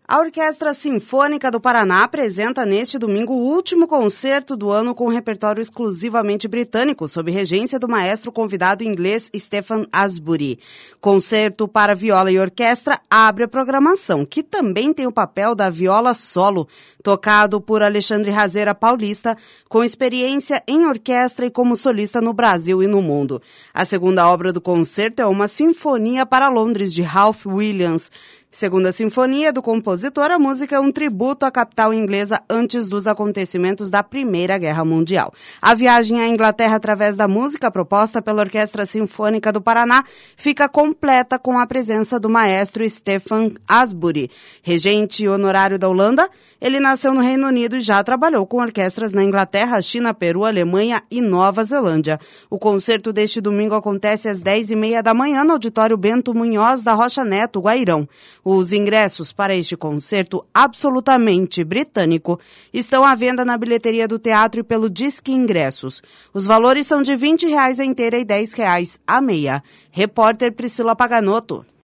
A Orquestra Sinfônica do Paraná apresenta neste domingo o último concerto do ano com repertório exclusivamente britânico, sob regência do maestro convidado inglês Stephen Asbury. Concerto para viola e orquestra abre a programação, que também tem o papel da viola solo, tocado por Alexandre Razeira Paulista, com experiência em orquestra e como solista no Brasil e no mundo. A segunda obra do concerto é uma Sinfonia para Londres, de Ralph Williams. Segunda sinfonia do compositor, a música é um tributo à capital inglesa antes dos acontecimentos da Primeira Guerra Mundial. A viagem à Inglaterra através da música, proposta pela Orquestra Sinfônica do Paraná, fica completa com a presença do maestro Stephen Asbury. Regente honorário da Holanda, ele nasceu no Reino Unido e já trabalhou com orquestras na Inglaterra, China, Peru, Alemanha e Nova Zelândia. O concerto deste domingo acontece às 10h30 da manhã no Auditório Bento Munhoz da Rocha Neto, Guairão. Os ingressos para este concerto absolutamente britânico estão à venda na bilheteria do teatro e pelo Disque Ingressos. Os valores são de R$ 20 a inteira e R$ 10 a meia. Repórter Priscila Paganotto.